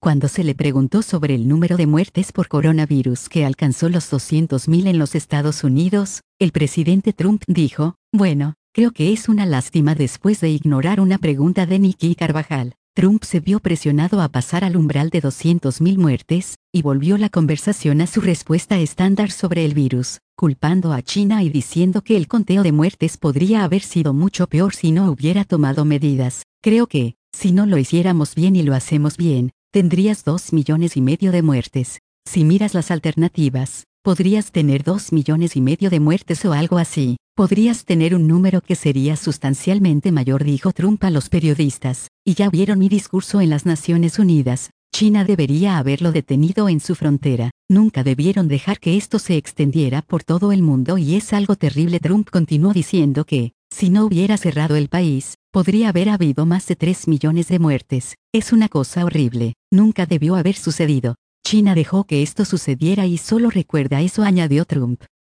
Cuando se le preguntó sobre el número de muertes por coronavirus que alcanzó los 200.000 en los Estados Unidos, el presidente Trump dijo, bueno, creo que es una lástima después de ignorar una pregunta de Nikki Carvajal. Trump se vio presionado a pasar al umbral de 200.000 muertes, y volvió la conversación a su respuesta estándar sobre el virus, culpando a China y diciendo que el conteo de muertes podría haber sido mucho peor si no hubiera tomado medidas. Creo que, si no lo hiciéramos bien y lo hacemos bien, tendrías 2,5 millones de muertes. Si miras las alternativas, podrías tener 2,5 millones de muertes o algo así. Podrías tener un número que sería sustancialmente mayor, dijo Trump a los periodistas. Y ya vieron mi discurso en las Naciones Unidas. China debería haberlo detenido en su frontera. Nunca debieron dejar que esto se extendiera por todo el mundo y es algo terrible. Trump continuó diciendo que, si no hubiera cerrado el país, podría haber habido más de 3 millones de muertes. Es una cosa horrible. Nunca debió haber sucedido. China dejó que esto sucediera y solo recuerda eso, añadió Trump.